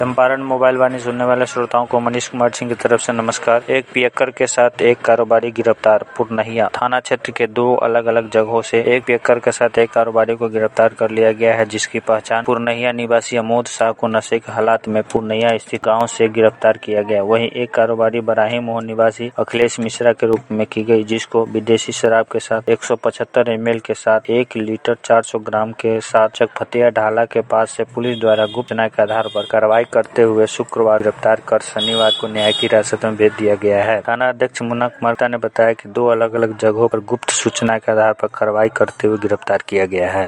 Champaran mobile वाणी सुनने वाले श्रोताओं को मनीष कुमार सिंह की तरफ से नमस्कार। एक पियक्कर के साथ एक कारोबारी गिरफ्तार। पूर्णहिया थाना क्षेत्र के दो अलग अलग जगहों से एक पियक्कर के साथ एक कारोबारी को गिरफ्तार कर लिया गया है, जिसकी पहचान पूर्णहिया निवासी अमोद शाह को नशे के हालात में पूर्णहिया स्थित गाँव से गिरफ्तार किया गया। वहीं एक कारोबारी बराही मोहन निवासी अखिलेश मिश्रा के रूप में की गई, जिसको विदेशी शराब के साथ 175 ml के साथ 1 लीटर 400 ग्राम के साथ चकफतिया ढाला के पास से पुलिस द्वारा गुप्त सूचना के आधार पर कार्रवाई करते हुए शुक्रवार गिरफ्तार कर शनिवार को न्यायिक हिरासत में भेज दिया गया है। थाना अध्यक्ष मुन्ना कुमार ने बताया कि दो अलग अलग जगहों पर गुप्त सूचना के आधार पर कार्रवाई करते हुए गिरफ्तार किया गया है।